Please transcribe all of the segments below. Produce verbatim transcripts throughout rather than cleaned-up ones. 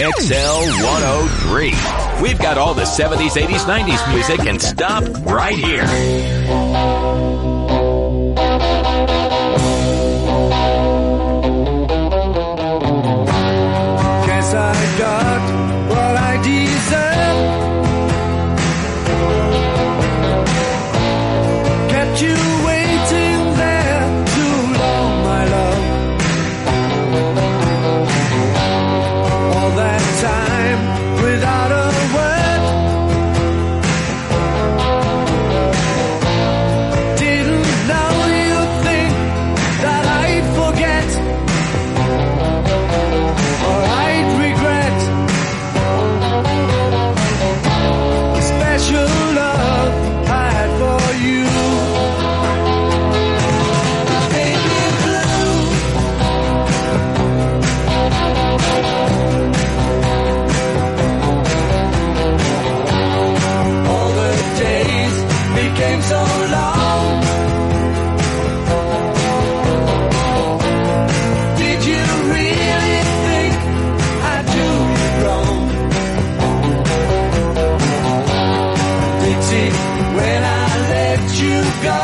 X L one oh three. We've got all the seventies, eighties, nineties music and stop right here. Guess I got what I deserve. Kept you waiting there too long, my love. All that time without a word. Didn't know you'd think that I'd forget or I'd regret the special love I had for you. Became so long. Did you really think I'd do you wrong? Dixie, when I let you go,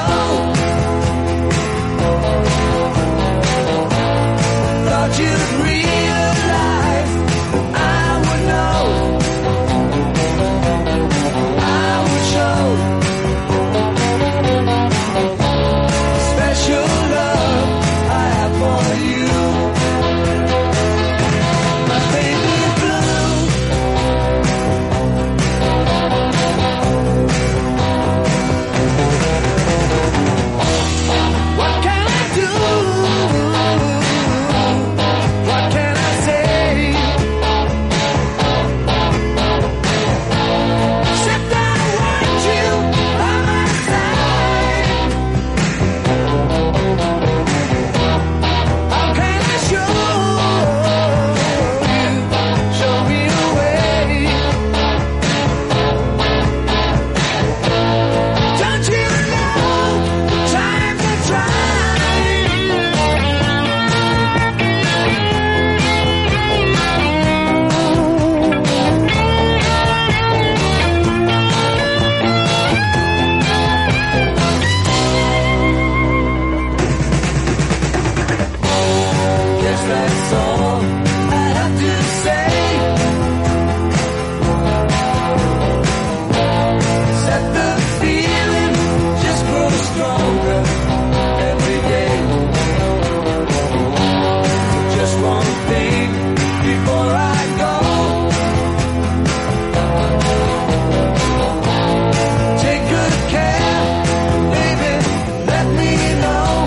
thought you'd realize I would know, I would show special love I have for you. My baby blue. What can I do? What can I say? Except I want you by my side. How can I show you, show me the way? Don't you know, time to try. Guess that's all I have to say. Except the feeling just grows stronger every day. Just one thing before I go. Take good care, baby, let me know.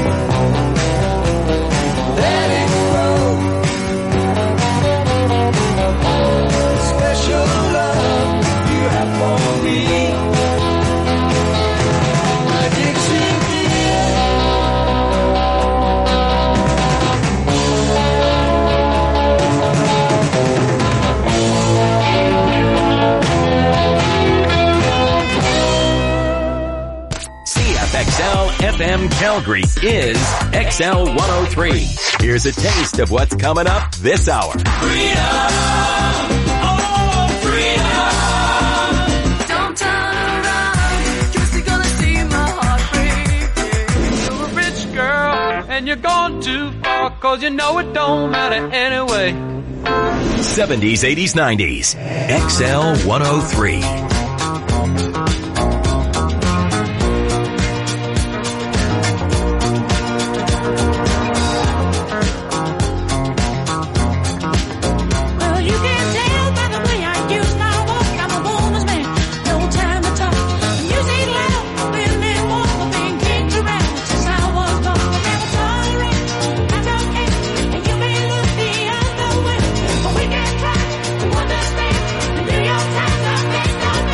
Let it grow. Special love you have for me. My Dixie dear. C F X L F M Calgary is X L one oh three. Here's a taste of what's coming up this hour. Freedom, oh freedom. Don't turn around, you're still gonna see my heart break. You're a rich girl, and you're gone too far, cause you know it don't matter anyway. seventies, eighties, nineties. X L one oh three. Well, you can tell by the way I use my walk, I'm a woman's man, no time to talk. Music loud, women want being kicked around. Since I was born, I never tolerate, I don't hate, and you may look the other way, but we can try to understand. The New York Times are based on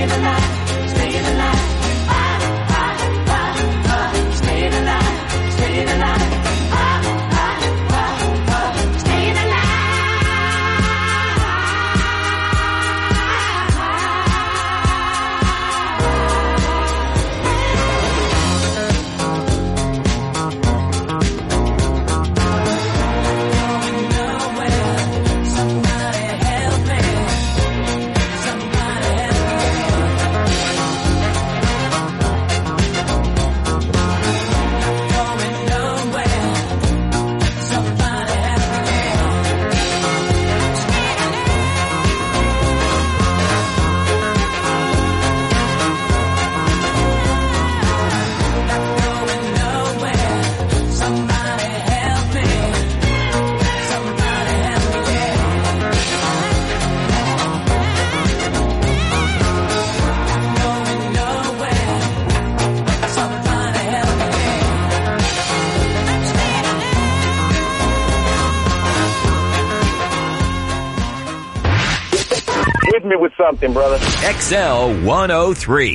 Me with something, brother. X L one oh three.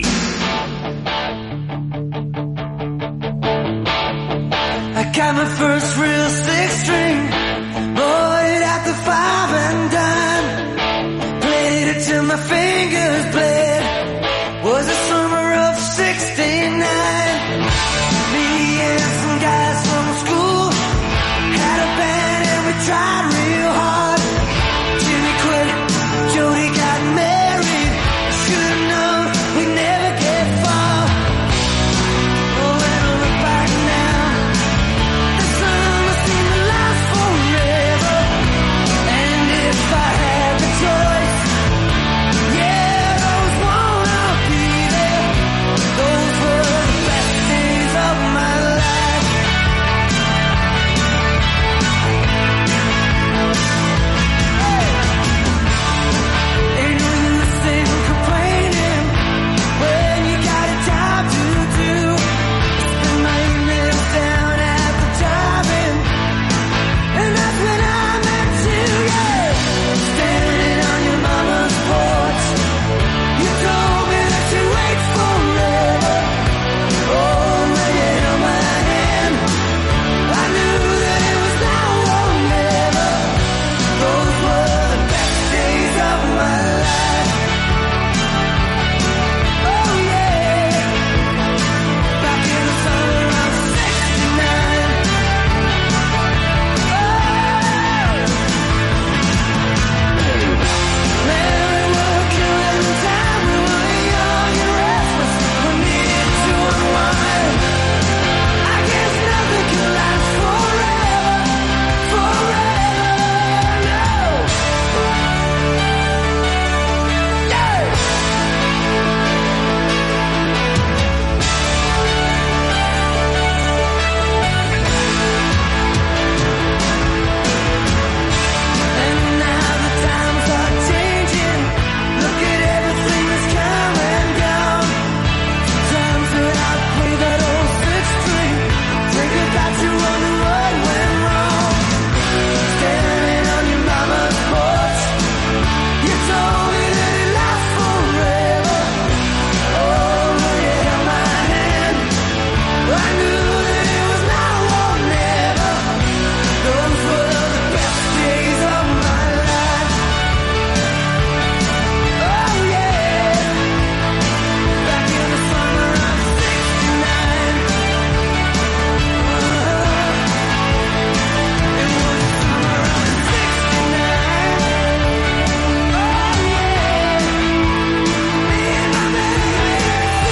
I got my first real six string, bought it at the five and dime, played it till my fingers bled. Was the summer of sixty-nine. Me and some guys from school had a band and we tried real hard. Jimmy quit, Jody got married. Should've known we'd never get far. Oh, when I look back now, the summer seemed to last forever. And if I had the choice, yeah, those won't all be there. Those were the best days of my life. Ain't no use in complaining when you got a job to do. Spend my evenings down at the drive-in, and that's when I met you, yeah. Standing on your mama's porch, you told me that you wait forever. Oh, now you held my hand, I knew that it was now or never. Those were the best days of my life. Oh yeah, back in the summer of sixty-nine. Man, we were killing time, we were young and restless, we needed to unwind. I guess nothing can last forever, forever, no. Yeah. And now the times are changing. Look at everything that's come and gone. Sometimes when I play that old six string, think about you wonder what went wrong. Standing on your mama's porch, you told me that it lasts forever. Oh, when you held my hand, I knew that it was now or never. Those were the best days of my life. Oh yeah, back in the summer of sixty-nine. It was the summer of sixty-nine. Oh yeah, me and my baby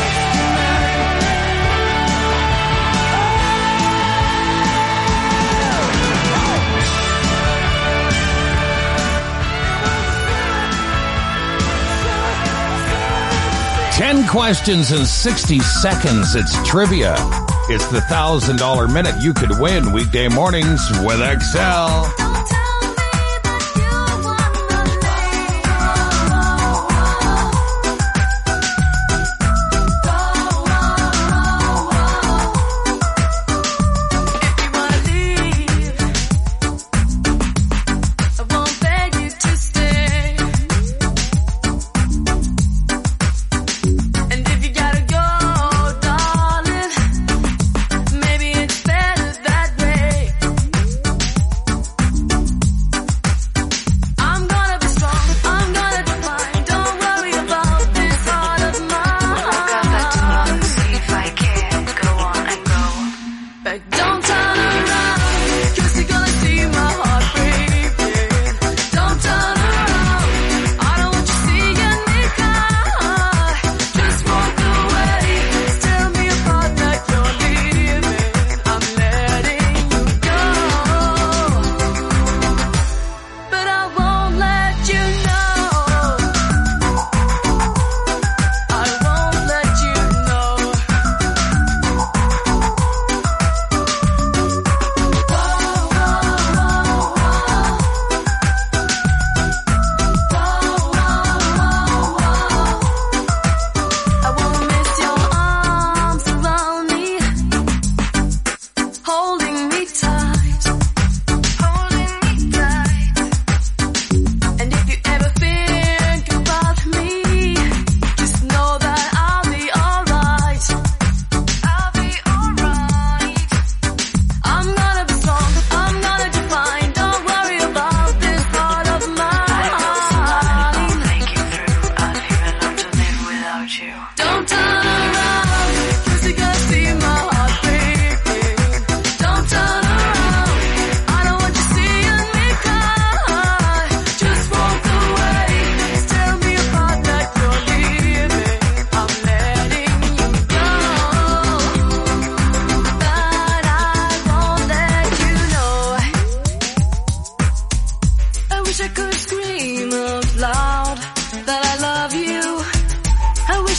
Ten questions in sixty seconds. It's trivia. It's the one thousand dollars minute you could win weekday mornings with X L. Don't tell me that you wanna leave. I won't beg you to stay.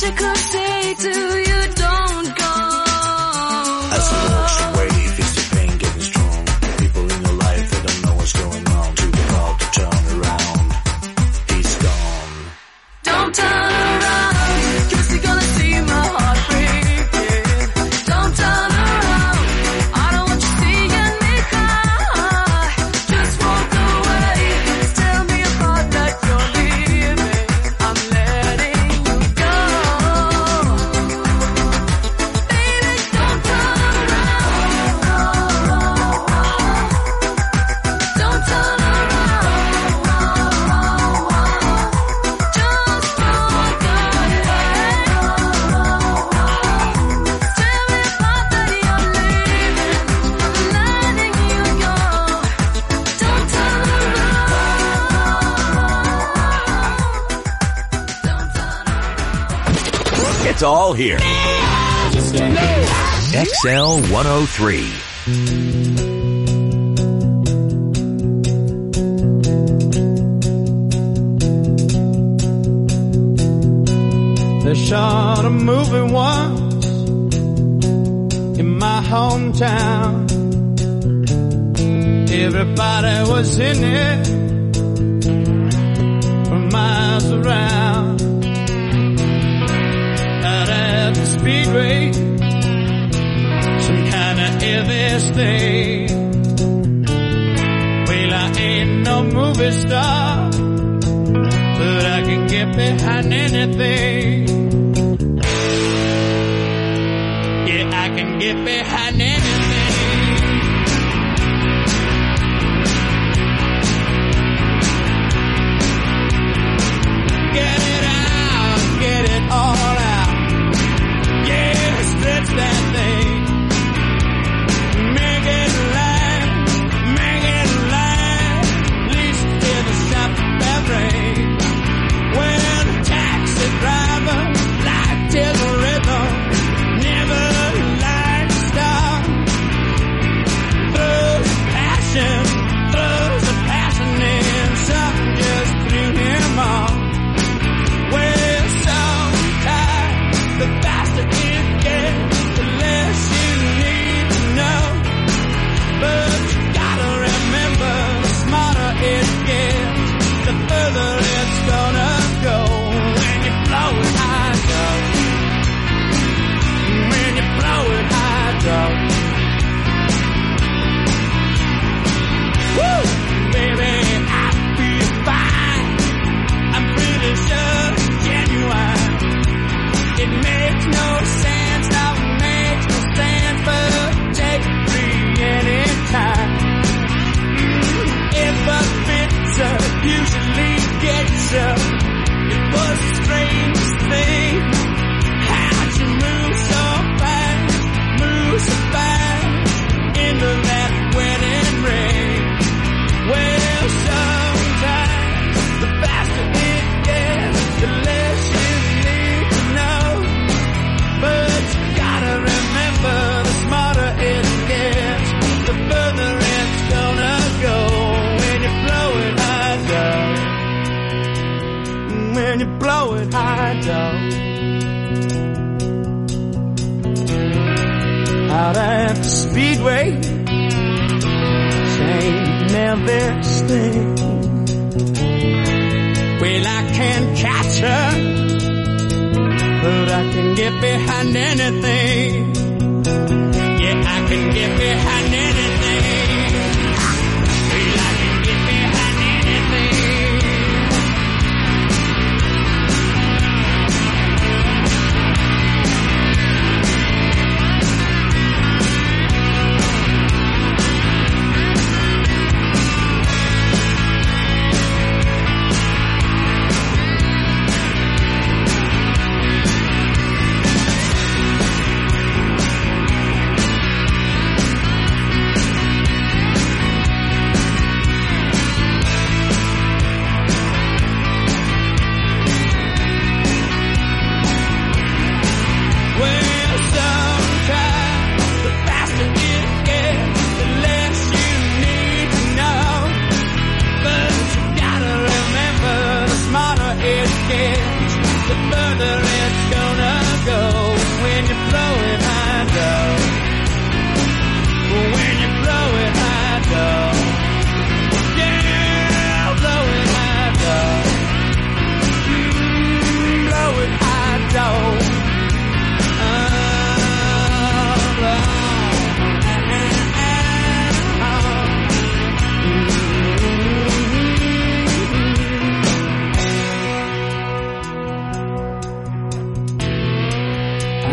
wish I could say to you, don't go. As he walks away, he feels the pain getting strong. People in your life, they don't know what's going on. Too about to turn around. He's gone. Don't turn around, 'cause you're gonna see my heart break. Yeah. Don't turn around, I don't want you seeing me cry. Just walk away, tell me apart that you're leaving. I'm letting you go. Baby, don't turn around. Don't turn around. Just walk away. Tell me apart that you're leaving. I'm letting you go. Don't turn around. It's all here. X L one oh three. They shot a movie once in my hometown. Everybody was in it from miles around. Out at the speedway, some kind of Elvis thing. Well, I ain't no movie star, but I can get behind anything. Yeah, I can get behind anything. Get it out, get it all out. Yeah, stretch that thing. Make it last, make it last. At least hear the sound of that rain. When a taxi driver life till the rhythm, never like to stop. Throws a passion, throws a passion in, something just threw him off. Well, sometimes the faster it gets, the less you need to know. But you gotta remember, the smarter it gets, the further it's gonna go. When you blow it high, dog. When you blow it high, dog. Woo! Baby, I feel fine. I'm pretty sure it's genuine. It makes no sense, no, it makes no sense, but take it free anytime. Mm, if a fixer usually gets you, it was the strangest thing. How'd you move so fast, move so fast, into that wedding ring? Well, sometimes the faster it gets, the less you need to know. But you gotta remember, the smarter it gets, the further it's gonna go. When you blow it high down, when you blow it high down. Out at the speedway, same Elvis thing. Well, I can't catch her, but I can get behind anything. Yeah, I can get behind anything. Well, I can get behind anything.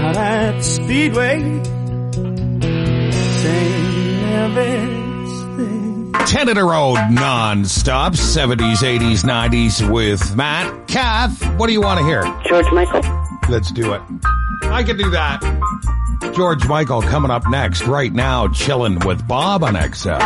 out at the Speedway, saying everything. ten in a row non-stop, seventies, eighties, nineties with Matt. Kath, what do you want to hear? George Michael. Let's do it. I can do that. George Michael coming up next. Right now, chilling with Bob on X L.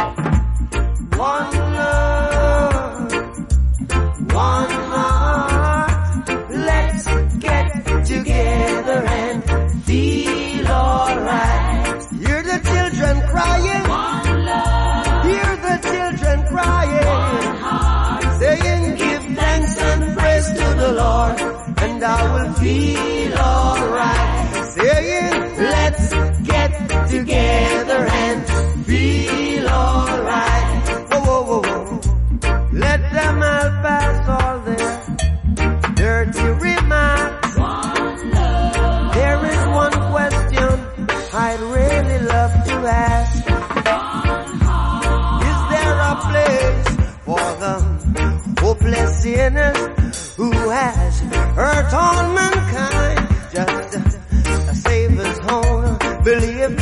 One love, one heart. Let's get together and feel alright. Hear the children crying. One love. Hear the children crying. One heart. Saying, give thanks and praise to the Lord, and I will feel alright. Saying, let's get together and feel alright. Whoa, whoa, whoa, whoa. Let them all pass all their dirty remarks. One love. There is one question I'd really love to ask. One heart. Is there a place for the hopeless sinners who has hurt all mankind? Just a, a Savior's home, believe.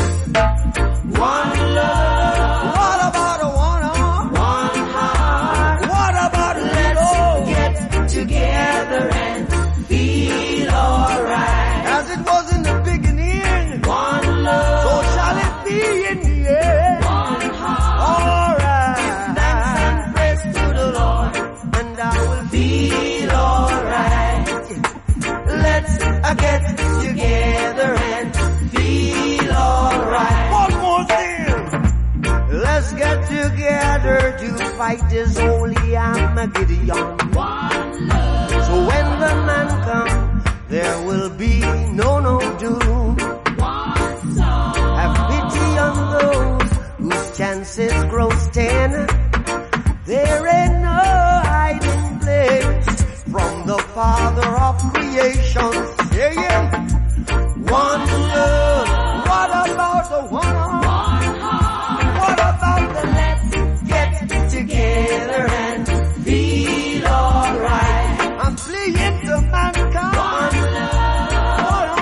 One love. What about a one heart? One heart. What about let's get together and feel alright? As it was in the beginning. One love. So shall it be in the end. One heart. Alright. Give thanks and praise to the Lord, and I will feel alright. Let's uh, get together and feel alright. One more thing. Let's get together to fight this holy Armageddon. One love. So when the man comes, there will be no, no doom. One song. Have pity on those whose chances grow ten. There ain't no hiding place from the Father of creation. Saying, one love. What about the one heart? One heart. What about the let's get together and feel alright? I'm fleeing to mankind. One love.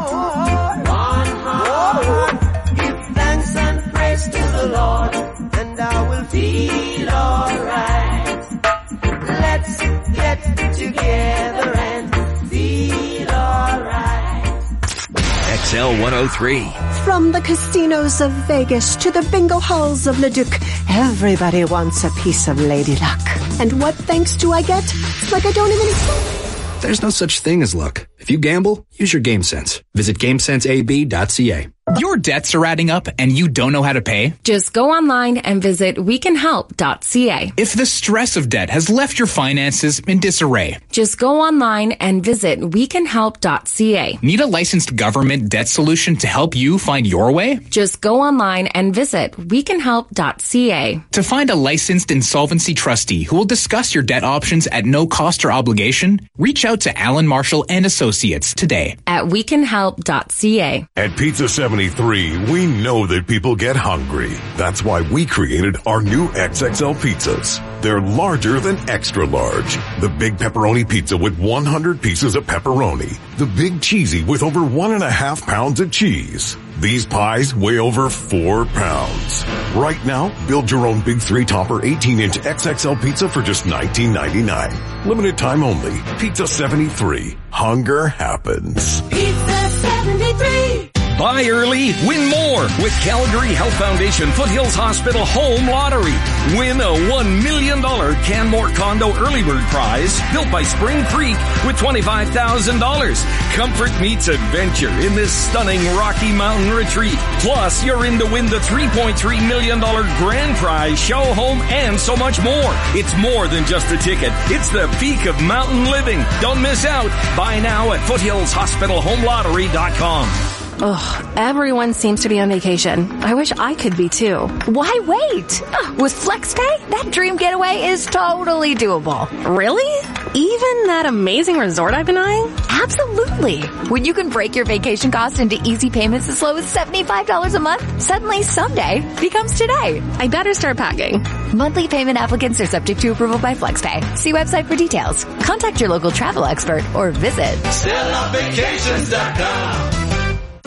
One heart. Give thanks and praise to the Lord, and I will feel alright. Let's get together and feel alright. X L one oh three. From the casinos of Vegas to the bingo halls of Leduc, everybody wants a piece of Lady Luck. And what thanks do I get? It's like I don't even exist. There's no such thing as luck. If you gamble, use your game sense. Visit game sense a b dot c a. Your debts are adding up and you don't know how to pay? Just go online and visit we can help dot c a. If the stress of debt has left your finances in disarray, just go online and visit we can help dot c a. Need a licensed government debt solution to help you find your way? Just go online and visit we can help dot c a. To find a licensed insolvency trustee who will discuss your debt options at no cost or obligation, reach out to Alan Marshall and Associates today at we can help dot c a. At Pizza seventy-three, we know that people get hungry. That's why we created our new X X L pizzas. They're larger than extra large. The big pepperoni pizza with one hundred pieces of pepperoni. The big cheesy with over one and a half pounds of cheese. These pies weigh over four pounds. Right now, build your own big three-topper eighteen inch X X L pizza for just nineteen ninety-nine. Limited time only. Pizza seventy-three. Hunger happens. Pizza seventy-three. Buy early, win more with Calgary Health Foundation Foothills Hospital Home Lottery. Win a one million dollars Canmore Condo Early Bird Prize built by Spring Creek with twenty-five thousand dollars. Comfort meets adventure in this stunning Rocky Mountain retreat. Plus, you're in to win the three point three million dollars grand prize, show home, and so much more. It's more than just a ticket. It's the peak of mountain living. Don't miss out. Buy now at foothills hospital home lottery dot com. Ugh, everyone seems to be on vacation. I wish I could be too. Why wait? Uh, with FlexPay, that dream getaway is totally doable. Really? Even that amazing resort I've been eyeing? Absolutely. When you can break your vacation costs into easy payments as low as seventy-five dollars a month, suddenly someday becomes today. I better start packing. Monthly payment applicants are subject to approval by FlexPay. See website for details. Contact your local travel expert or visit Stella Vacations dot com.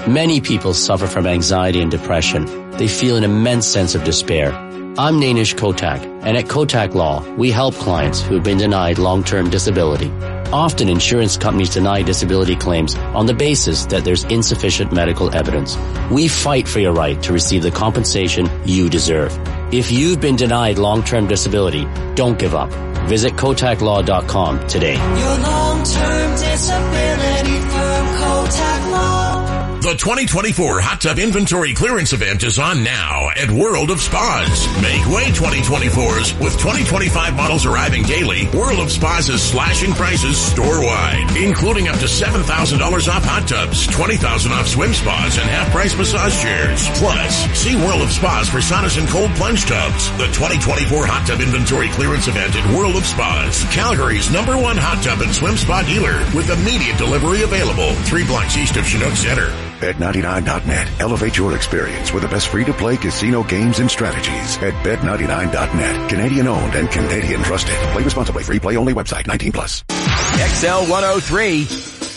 Many people suffer from anxiety and depression. They feel an immense sense of despair. I'm Nainish Kotak, and at Kotak Law, we help clients who have been denied long-term disability. Often insurance companies deny disability claims on the basis that there's insufficient medical evidence. We fight for your right to receive the compensation you deserve. If you've been denied long-term disability, don't give up. Visit kotak law dot com today. Your long-term disability firm, Kotak Law. The twenty twenty-four Hot Tub Inventory Clearance Event is on now at World of Spas. Make way twenty twenty-fours with twenty twenty-five models arriving daily. World of Spas is slashing prices store-wide, including up to seven thousand dollars off hot tubs, twenty thousand dollars off swim spas, and half-price massage chairs. Plus, see World of Spas for saunas and cold plunge tubs. The twenty twenty-four Hot Tub Inventory Clearance Event at World of Spas, Calgary's number one hot tub and swim spa dealer, with immediate delivery available. Three blocks east of Chinook Center. bet ninety-nine dot net. Elevate your experience with the best free-to-play casino games and strategies at bet ninety-nine dot net. Canadian owned and Canadian trusted. Play responsibly. Free play only website. nineteen plus. X L one oh three.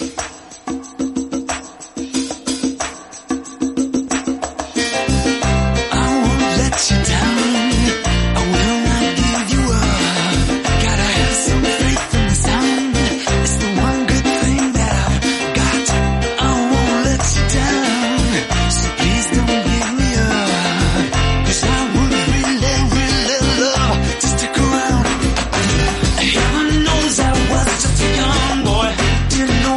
I won't let you down. I will not give you up. Gotta have some faith in the sound. It's the one good thing that I've got. I won't let you down. So please don't give me up. 'Cause I would really, really love to stick around. Heaven knows I was just a young boy. Didn't know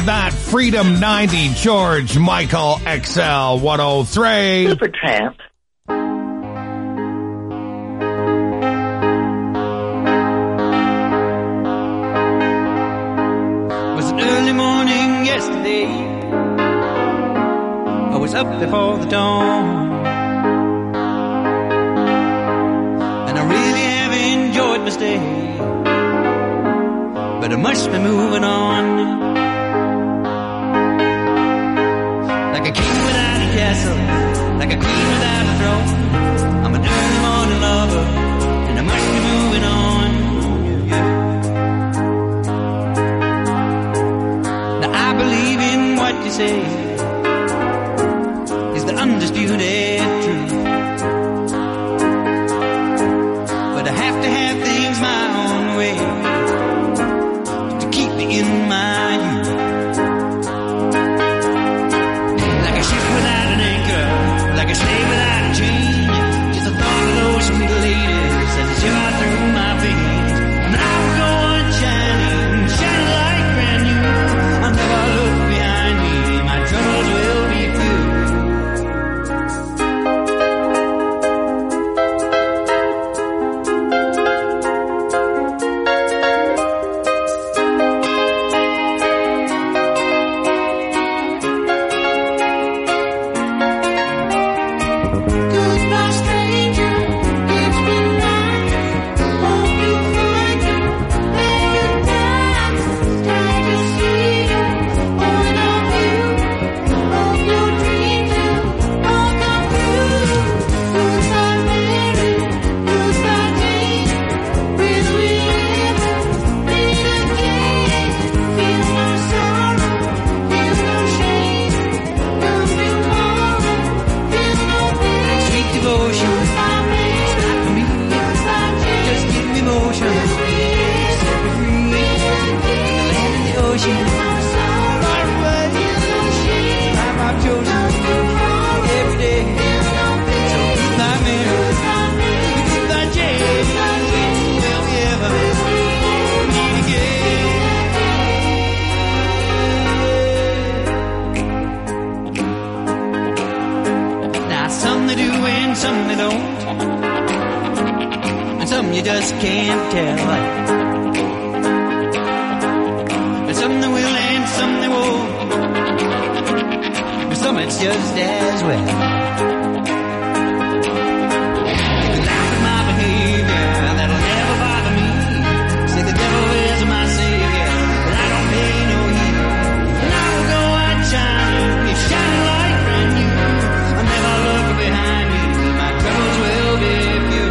that, Freedom ninety, George Michael, X L one oh three. Supertramp. It was an early morning yesterday. I was up before the dawn. And I really have enjoyed my stay. But I must be moving on. Like a king without a castle, like a queen without a throne. I'm an early morning lover, and I must be moving on. Now I believe in what you say is the undisputed truth. But I have to have things my own way to keep me in my youth. Like a ship without an anchor, like a slave without a chain. Just the thought of those sweet ladies as they shiver through my veins. And I will go on shining, shining like brand new. I'll never look behind me, my troubles will be few. Goodbye, stranger. It's been nice. Hope you find me paradise. Glad to see you. One of you. Hope your dreams will all come true. Goodbye, Mary. Goodbye, Jane. Will we ever meet again? Feel no sorrow. Feel no shame. Come tomorrow. Feel no pain. Sweet devotion, Goodbye, Mary. not for me. Goodbye, Jane. Just give me motion, set me free. The land and the ocean, far away. Life I've chosen every day. So goodbye, Mary. Goodbye, Jane. Will we ever meet again? Now some they do and some they don't. And some you just can't tell. And some they will and some they won't. But some it's just as well. You can laugh at my behavior, that'll never bother me. Say the devil is my savior, but I don't pay no heed. And I will go out shining, shining like brand new. I'll never look behind me, my troubles will be few.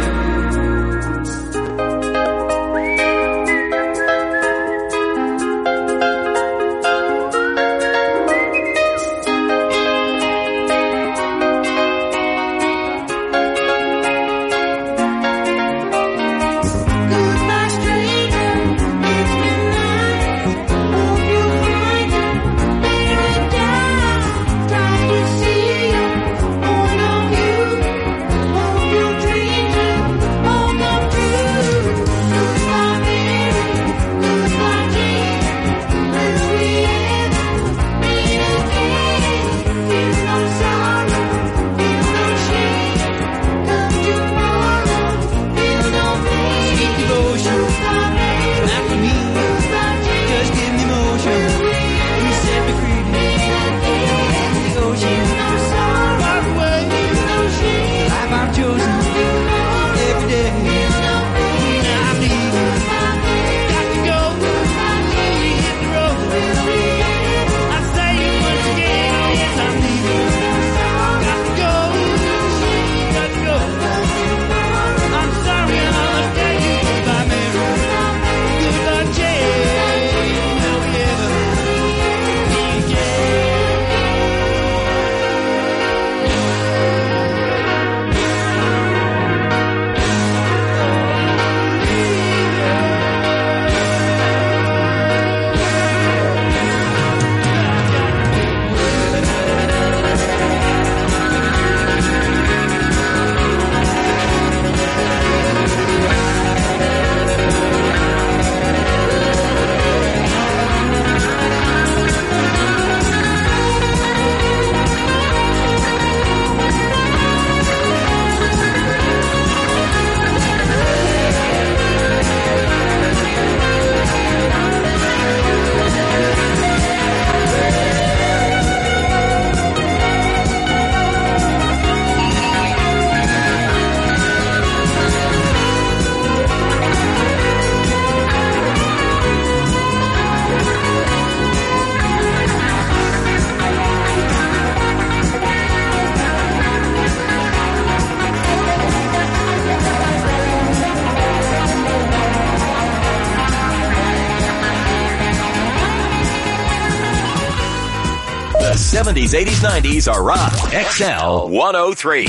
seventies, eighties, nineties are rock. X L one oh three.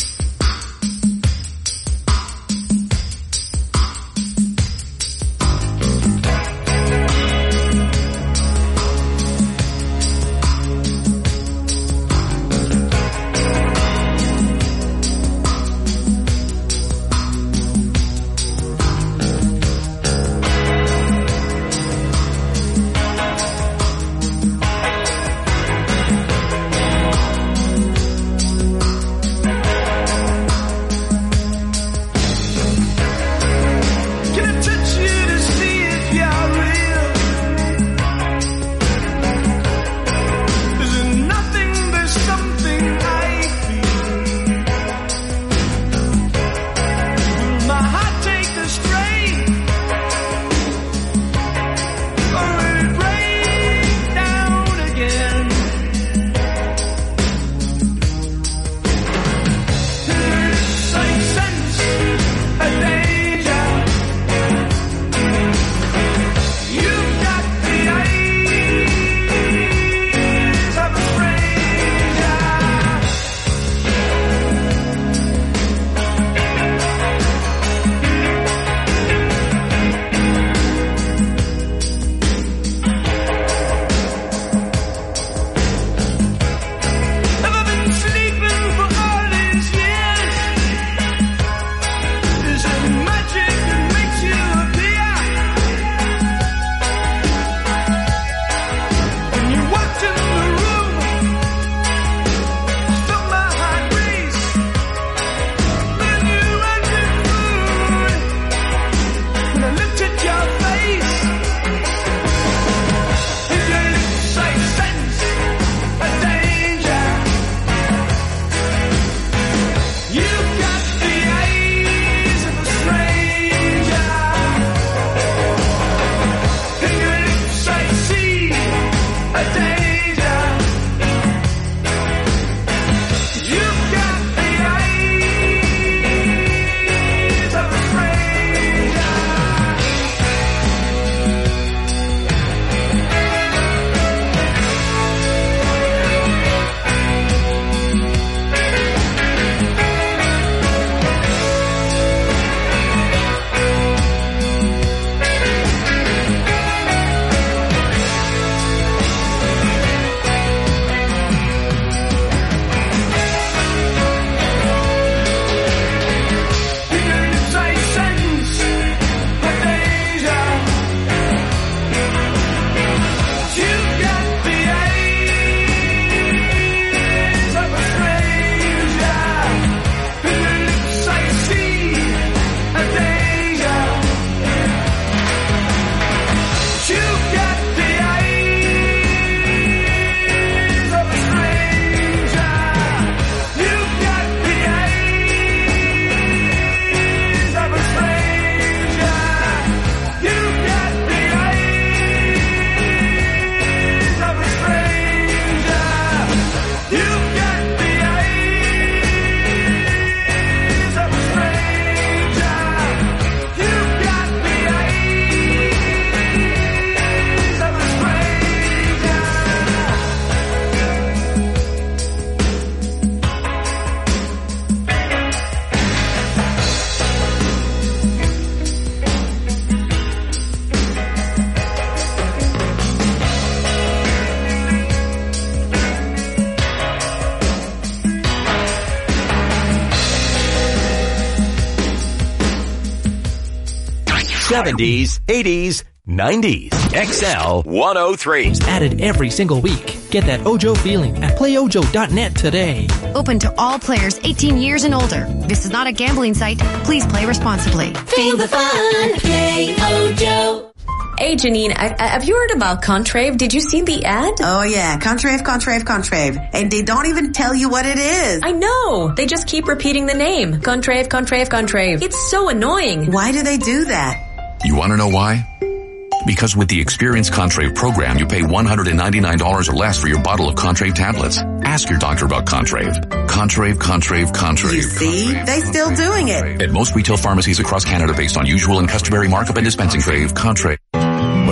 seventies, eighties, nineties. X L one oh three. Added every single week. Get that Ojo feeling at play ojo dot net today. Open to all players eighteen years and older. This is not a gambling site. Please play responsibly. Feel the fun. Play Ojo. Hey, Janine, I, I, have you heard about Contrave? Did you see the ad? Oh, yeah. Contrave, Contrave, Contrave. And they don't even tell you what it is. I know. They just keep repeating the name. Contrave, Contrave, Contrave. It's so annoying. Why do they do that? You want to know why? Because with the Experience Contrave program, you pay one hundred ninety-nine dollars or less for your bottle of Contrave tablets. Ask your doctor about Contrave. Contrave, Contrave, Contrave. You see? Contrave, they still Contrave, doing Contrave. it. At most retail pharmacies across Canada based on usual and customary markup and dispensing. Contrave, Contrave. When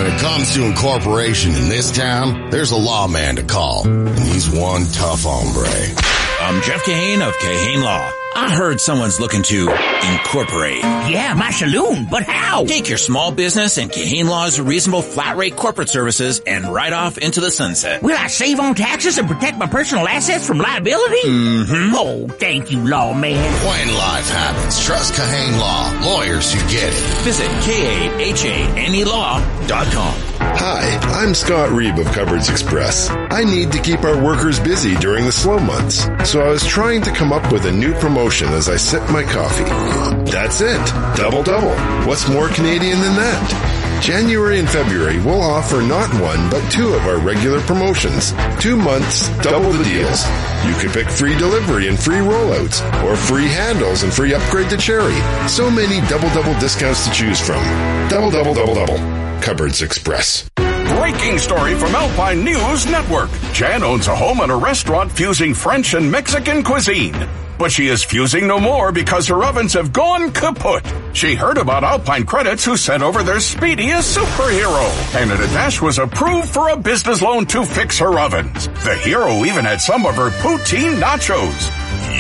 it comes to incorporation in this town, there's a lawman to call, and he's one tough hombre. I'm Jeff Kahane of Kahane Law. I heard someone's looking to incorporate. Yeah, my saloon, but how? Take your small business and Kahane Law's reasonable flat rate corporate services and ride off into the sunset. Will I save on taxes and protect my personal assets from liability? Mm-hmm. Oh, thank you, lawman. When life happens, trust Kahane Law. Lawyers who get it. Visit K A H A N E law dot com. Hi, I'm Scott Reeb of Cupboards Express. I need to keep our workers busy during the slow months, so I was trying to come up with a new promotion as I sip my coffee. That's it. Double double. What's more Canadian than that? January and February we'll offer not one but two of our regular promotions. Two months, double the deals. You could pick free delivery and free rollouts, or free handles and free upgrade to Cherry. So many double double discounts to choose from. Double double double double. Cupboards Express. Breaking story from Alpine News Network. Jan owns a home and a restaurant fusing French and Mexican cuisine. But she is fusing no more because her ovens have gone kaput. She heard about Alpine Credits, who sent over their speediest superhero. Canada Dash was approved for a business loan to fix her ovens. The hero even had some of her poutine nachos.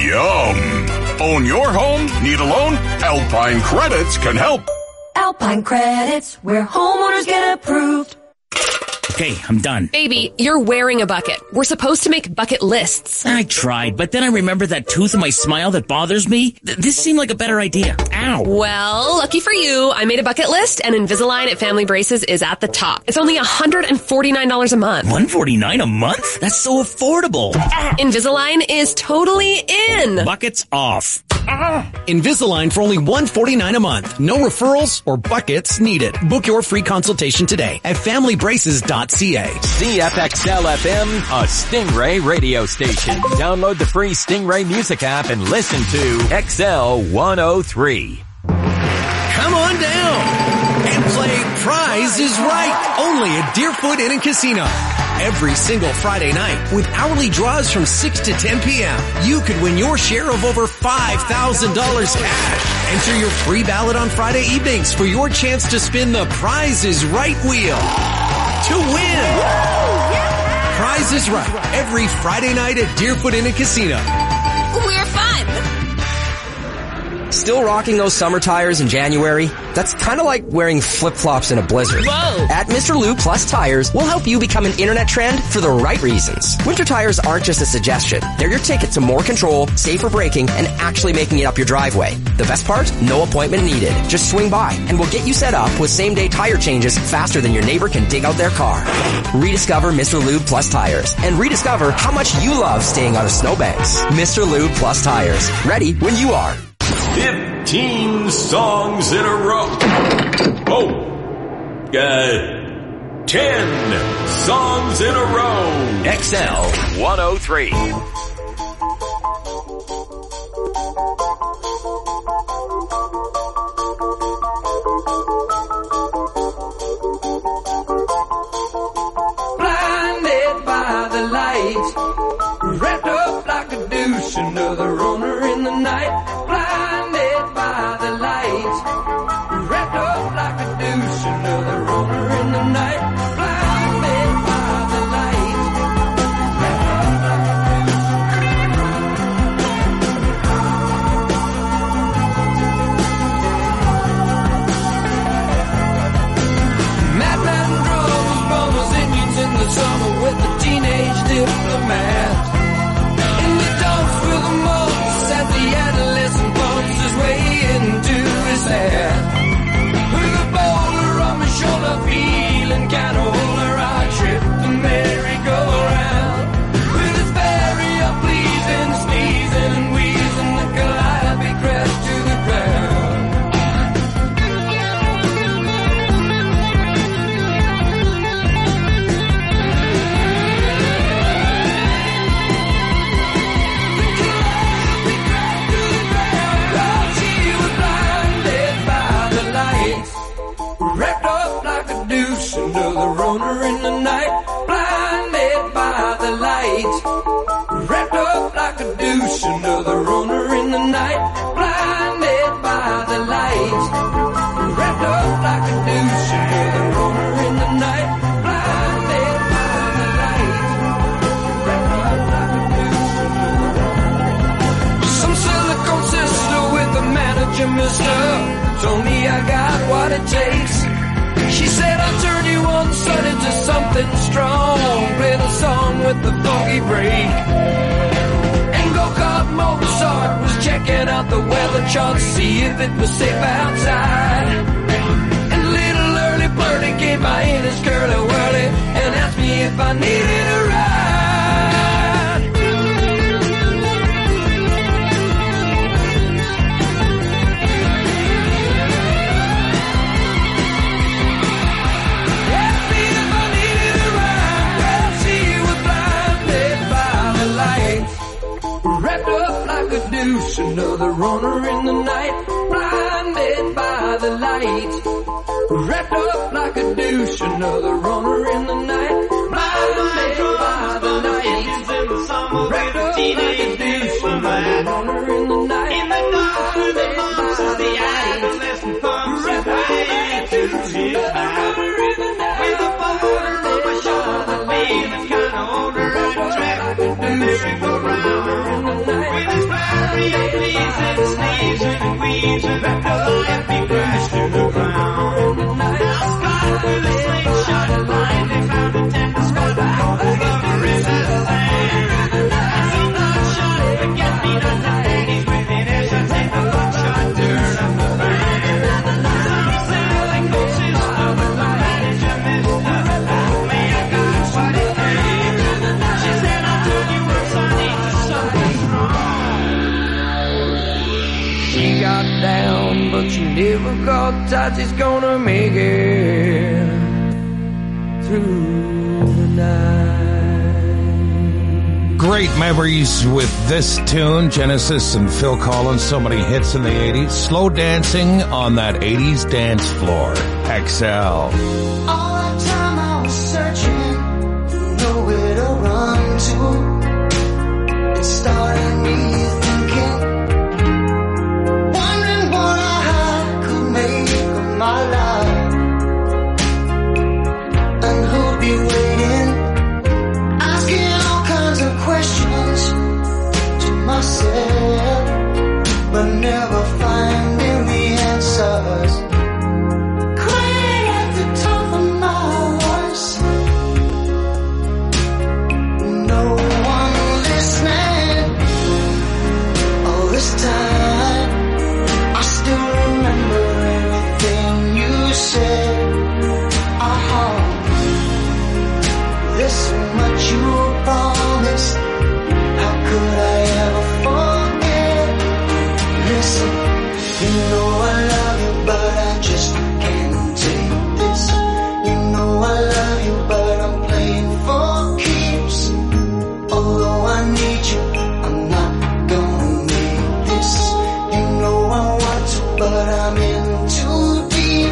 Yum! Own your home? Need a loan? Alpine Credits can help. Alpine Credits, where homeowners get approved. Okay, I'm done. Baby, you're wearing a bucket. We're supposed to make bucket lists. I tried, but then I remembered that tooth in my smile that bothers me. Th- this seemed like a better idea. Ow. Well, lucky for you, I made a bucket list, and Invisalign at Family Braces is at the top. It's only one hundred forty-nine dollars a month. one hundred forty-nine dollars a month? That's so affordable. Invisalign is totally in. Buckets off. Invisalign for only one hundred forty-nine dollars a month. No referrals or buckets needed. Book your free consultation today at family braces dot c a. C F X L F M, a Stingray radio station. Download the free Stingray music app and listen to X L one oh three. Come on down and play Prize is Right, only at Deerfoot Inn and Casino. Every single Friday night, with hourly draws from six to ten p.m., you could win your share of over five thousand dollars cash. Enter your free ballot on Friday evenings for your chance to spin the Prize is Right wheel to win. Prize is Right, every Friday night at Deerfoot Inn and Casino. We're fun! Still rocking those summer tires in January? That's kind of like wearing flip-flops in a blizzard. Whoa! At Mister Lube Plus Tires, we'll help you become an internet trend for the right reasons. Winter tires aren't just a suggestion. They're your ticket to more control, safer braking, and actually making it up your driveway. The best part? No appointment needed. Just swing by, and we'll get you set up with same-day tire changes faster than your neighbor can dig out their car. Rediscover Mister Lube Plus Tires, and rediscover how much you love staying out of snowbanks. Mister Lube Plus Tires. Ready when you are. Fifteen songs in a row. Oh, uh, ten songs in a row. X L one oh three. Blinded by the light, wrapped up like a douche, another owner in the night. Blinded by the light, wrapped up like a douche, another owner in the night. Blinded by the light, wrapped up like a douche. Madman drums, bombers, Indians in the summer with the teenage diplomat. In the dumps with the most as the adolescent bumps his way into his hair. With a boulder on my shoulder, feeling kinda older, I trip the merry-go-round. With his very unpleasing sneezing and wheezing, the calliope crashed to the ground. Wrapped up like a douche, another owner in the night. Blinded by the light. Wrapped up like a douche, another owner in the night. Blinded by the light. Wrapped up like a douche, another owner in the night. out the weather chart to see if it was safe outside. And little early birdie came by in his curly whirly and asked me if I needed a ride. Wrapped up like a deuce, another runner in the night, blinded by the light. Wrapped up like a deuce, another runner in the night, blinded by the light. Wrapped up like a deuce, another runner in the night, in the dark of the months of the adolescent pumps, wrapped up like a deuce, another runner in the night, with a boulder on my shoulder, feeling kinda older, and trapped the merry-go-round. With his battery and leaves and sneezes and weaves and wrapped up like he crashed to the ground. Now Scott with a slingshot and line, they found a tender spot for the lover in his land. And some not shot, forget me not ladies within earshot, take the buckshot, turn up the band. Some sailing coaches of the light as you missed her. May I got what it came. She said I told you once I need to something strong. She got down, but she never got tight. She's gonna make it through the night. Great memories with this tune, Genesis and Phil Collins. So many hits in the eighties. Slow dancing on that eighties dance floor. X L. All that time I was searching, nowhere to run to. It started me thinking, wondering what I could make of my life, and who'd be waiting, asking all kinds of questions to myself, but never finding the answers. Crying at the top of my voice, no one listening. All this time, I still remember everything you said. Uh-huh. There's so much you promised. How could I ever forget? Listen, you know I love you, but I just can't take this. You know I love you, but I'm playing for keeps. Although I need you, I'm not gonna make this. You know I want to, but I'm in too deep.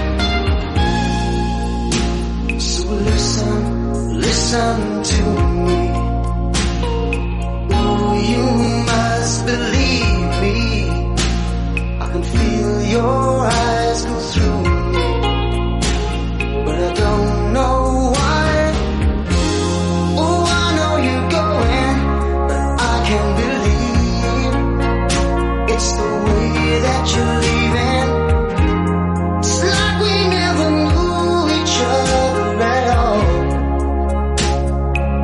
So listen, listen to me. Oh, you must believe me. I can feel your eyes go through me, but I don't know why. Oh, I know you're going, but I can't believe it's the way that you're leaving. It's like we never knew each other at all.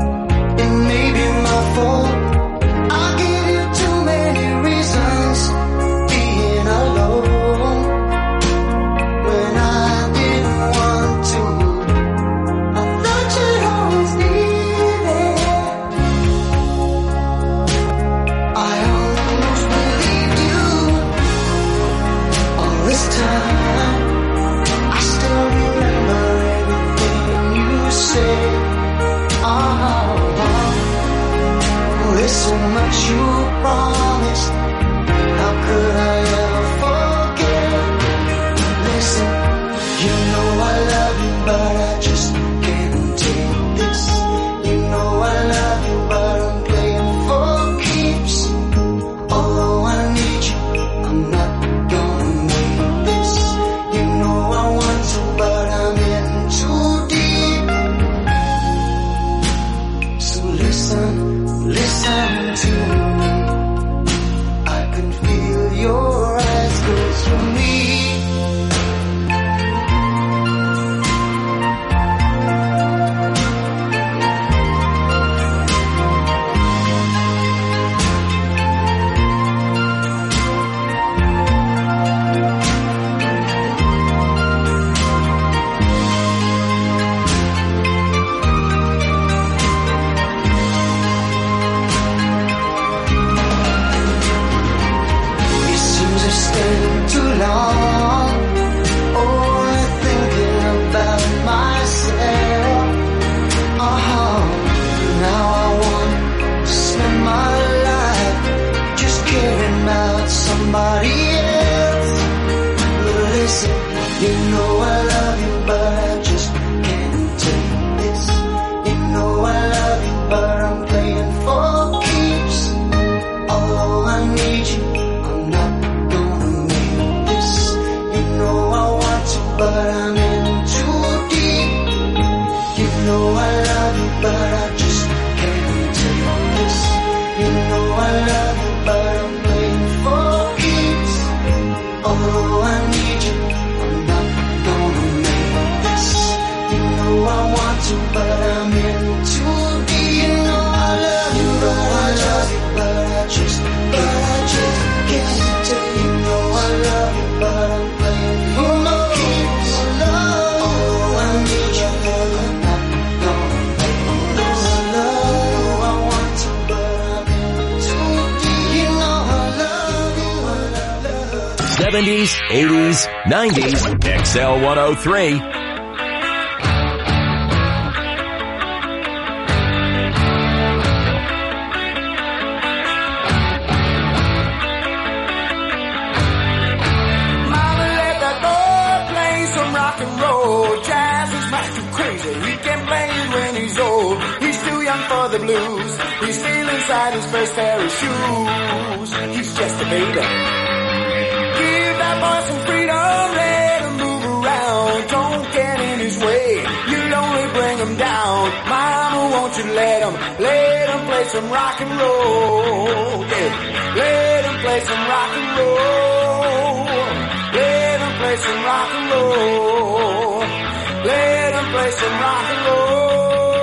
know I love you, but I just can't take this. You know I love you, but I'm playing for keeps. Although I need you, I'm not gonna make this. You know I want to, but I'm in too deep. You know I love you, but I just can't take this. You know I love you, but I'm playing for keeps. Although I need you, I'm not gonna make this. You know I want to, but I'm in too deep. You know I love you, but I love you, but I just, but I just can't take. You know I love you, but I'm playing for keeps. Although I need you, I'm not gonna make this. I love you, I want to, but I'm in too deep. You know I love you, I love you. seventies, eighties, nineties, X L one oh three. Mama, let that boy play some rock and roll. Jazz is much too crazy. He can play it when he's old. He's too young for the blues. He's still inside his first pair of shoes. He's just a baby. Give that boy some freedom. Let him move around. Don't get in his way. You'll only bring him down. Mama, won't you let him, let him play some rock and roll. Yeah. Let him play some rock and roll. Let him play some rock and roll. Let him play some rock and roll.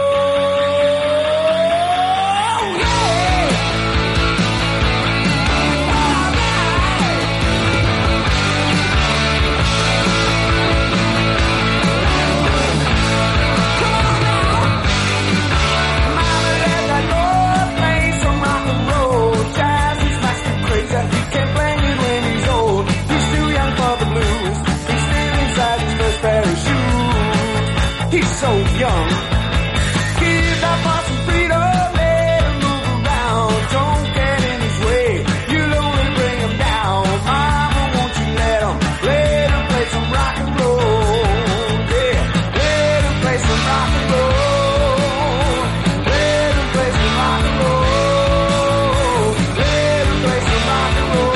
He's so young. Give that boy some freedom, let him move around. Don't get in his way, you'll only bring him down. Mama, won't you let him, let him play some rock and roll. Yeah, let him play some rock and roll. Let him play some rock and roll. Let him play some rock and roll.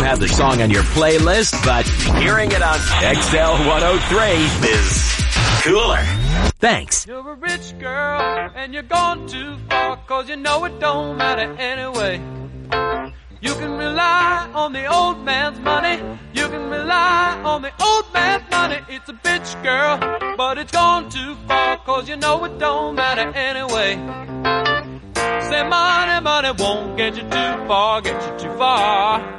have the song on your playlist, but hearing it on X L one oh three is cooler. Thanks. You're a rich girl and you're gone too far, cause you know it don't matter anyway. You can rely on the old man's money. You can rely on the old man's money. It's a bitch, girl, but it's gone too far, cause you know it don't matter anyway. Say money, money won't get you too far, get you too far.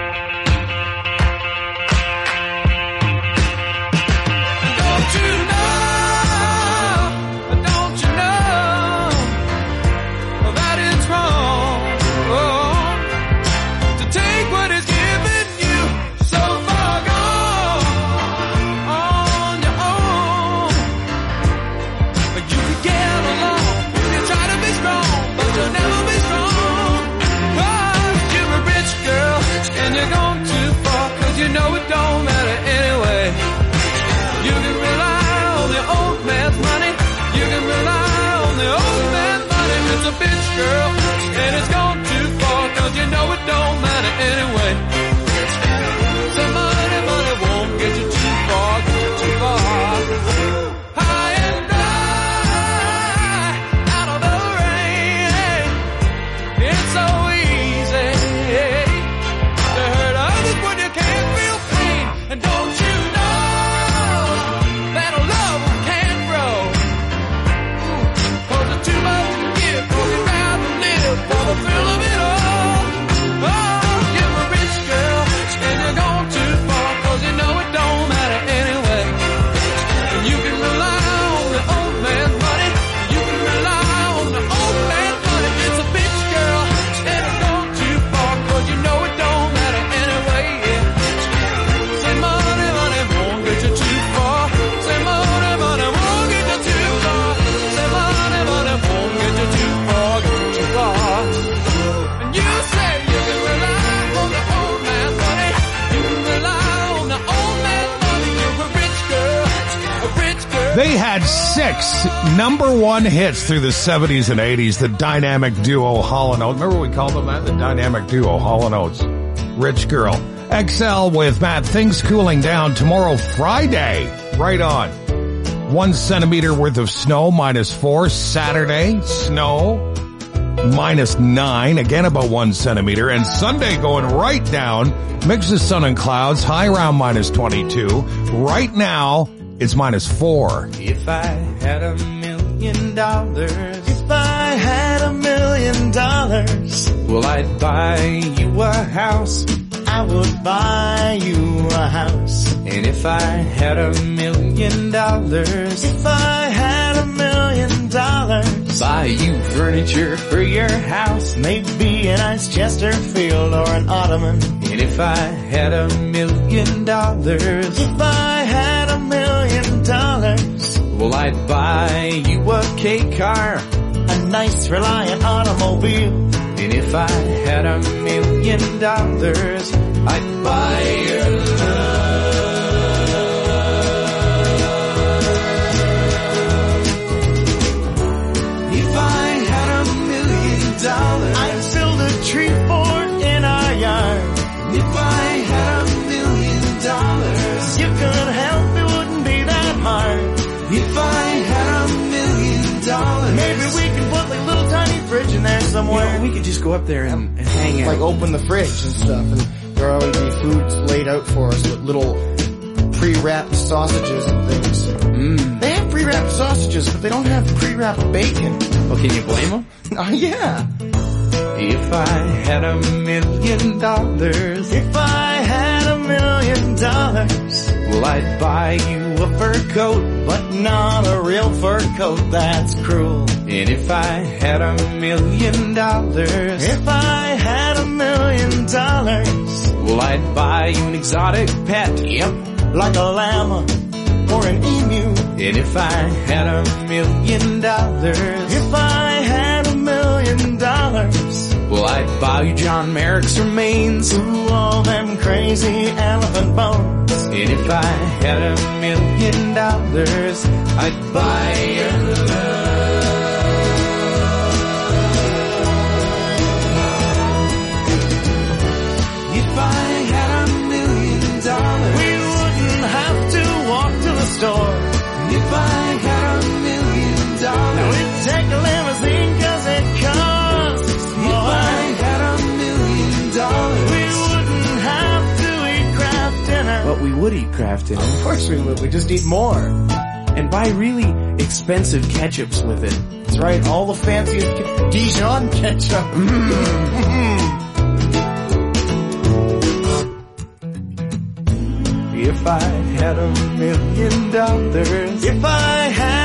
Don't you know, don't you know that it's wrong? Oh. Take what is given you, so far gone on your own. But you can get along, you can try to be strong, but you'll never be strong. Cause you're a rich girl, and you're gone too far, cause you know it don't matter anyway. You can rely on the old man's money, you can rely on the old man's money. It's a bitch, girl, and it's gone too far, cause you know it don't matter anyway. Say money, money won't get you too far, get you too far. High and dry, out of the rain. It's so easy to hurt others when you can't feel pain. And don't you know that a love can't grow? Cause it's too much to give, cause you'd rather live for the thrill of it all. They had six number one hits through the seventies and eighties, the dynamic duo Hall and Oates. Remember we called them that? The dynamic duo Hall and Oates. Rich Girl. X L with Matt. Things cooling down tomorrow, Friday. Right on. One centimeter worth of snow, minus four. Saturday, snow, minus nine. Again, about one centimeter. And Sunday going right down. Mix of sun and clouds, high around minus twenty-two. Right now, it's minus four. If I had a million dollars, if I had a million dollars, well, I'd buy you a house. I would buy you a house. And if I had a million dollars, if I had a million dollars, buy you furniture for your house, maybe a nice Chesterfield or an ottoman. And if I had a million dollars, if I had a million dollars, well, I'd buy you a K car, a nice Reliant automobile. And if I had a million dollars, I'd buy your love. If I had a million dollars, I'd build a tree fort in our yard. If I had a million dollars, you could help, it wouldn't be that hard. If I had a million dollars, maybe we could put like a little tiny fridge in there somewhere. You know, we could just go up there and, and hang out. Like open the fridge and stuff, and there will always be foods laid out for us with little pre-wrapped sausages and things. Mm. They have pre-wrapped sausages, but they don't have pre-wrapped bacon. Oh, can you blame them? Oh, yeah. If I had a million dollars, if I had a million dollars, well, I'd buy you a fur coat, but not a real fur coat, that's cruel. And if I had a million dollars, if I had a million dollars, well, I'd buy you an exotic pet, yep, like a llama or an emu. And if I had a million dollars, if I had a million dollars, well, I'd buy you John Merrick's remains, ooh, all them crazy elephant bones. And if I had a million dollars, I'd buy your love. If I had would eat Kraft Dinner. Of course we would. We just eat more. And buy really expensive ketchups with it. That's right. All the fanciest ke- Dijon ketchup. Mm-hmm. If I had a million dollars, If I had